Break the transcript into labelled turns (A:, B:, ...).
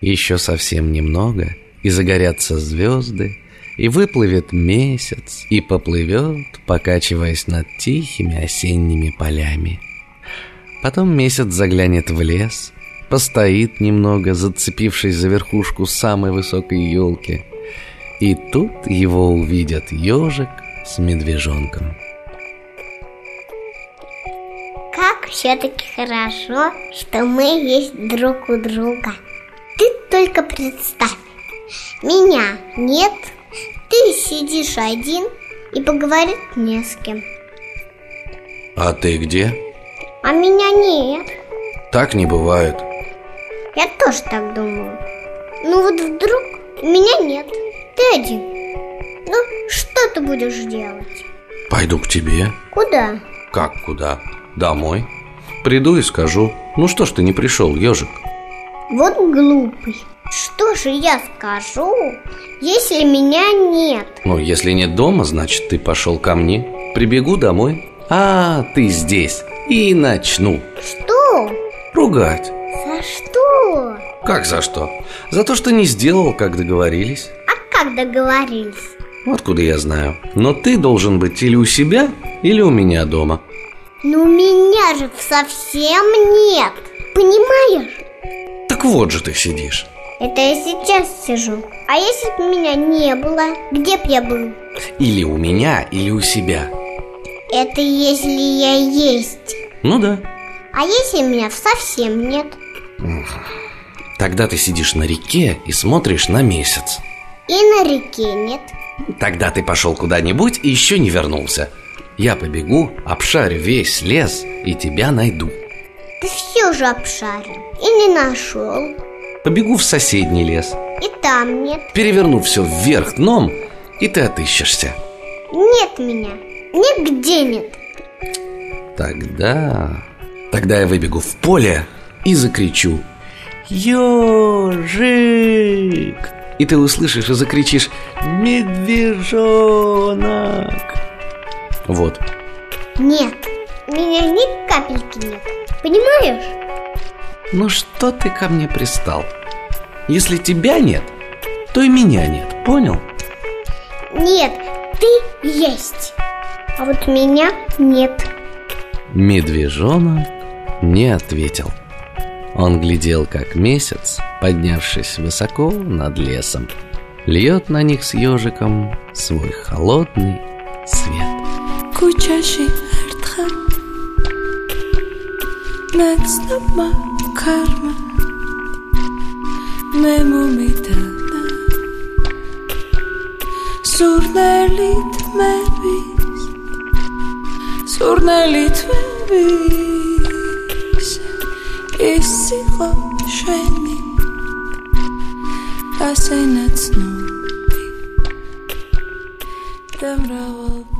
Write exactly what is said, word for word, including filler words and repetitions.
A: Еще совсем немного, и загорятся звезды, и выплывет месяц, и поплывет, покачиваясь над тихими осенними полями. Потом месяц заглянет в лес, постоит немного, зацепившись за верхушку самой высокой елки, и тут его увидят ежик с медвежонком.
B: Как все-таки хорошо, что мы есть друг у друга. Ты только представь, меня нет, ты сидишь один и поговорить не с кем.
A: А ты где?
B: А меня нет.
A: Так не бывает.
B: Я тоже так думаю. Ну вот вдруг меня нет, ты один. Ну, что ты будешь делать?
A: Пойду к тебе.
B: Куда?
A: Как куда? Домой. Приду и скажу: ну что ж ты не пришел, ежик?
B: Вот глупый. Что же я скажу, если меня нет?
A: Ну, если нет дома, значит, ты пошел ко мне. Прибегу домой. А, ты здесь. И начну.
B: Что?
A: Ругать.
B: За что?
A: Как за что? За то, что не сделал, как договорились.
B: А как договорились?
A: Откуда я знаю? Но ты должен быть или у себя, или у меня дома.
B: Но меня же совсем нет. Понимаешь?
A: Так вот же ты сидишь.
B: Это я сейчас сижу. А если бы меня не было, где б я был?
A: Или у меня, или у себя.
B: Это если я есть.
A: Ну да.
B: А если меня совсем нет?
A: Тогда ты сидишь на реке и смотришь на месяц.
B: И на реке нет.
A: Тогда ты пошел куда-нибудь и еще не вернулся. Я побегу, обшарю весь лес и тебя найду.
B: Ты все же обшарил и не нашел.
A: Побегу в соседний лес.
B: И там нет.
A: Переверну все вверх дном, и ты отыщешься.
B: Нет меня. Нигде нет.
A: Тогда... Тогда я выбегу в поле и закричу: ежик! И ты услышишь и закричишь: медвежонок! Вот.
B: Нет, меня ни капельки нет. Понимаешь?
A: Ну что ты ко мне пристал? Если тебя нет, то и меня нет, понял?
B: Нет, ты есть, а вот меня нет.
A: Медвежонок не ответил. Он глядел, как месяц, поднявшись высоко над лесом, льет на них с ежиком свой холодный свет.
C: Кучаши эрთხელ ნაცნობმა ქარმა მე მომიტანა სურნელი თმების სურნელი თმების ის იყო შენი ასე ნაცნობი და მრავალ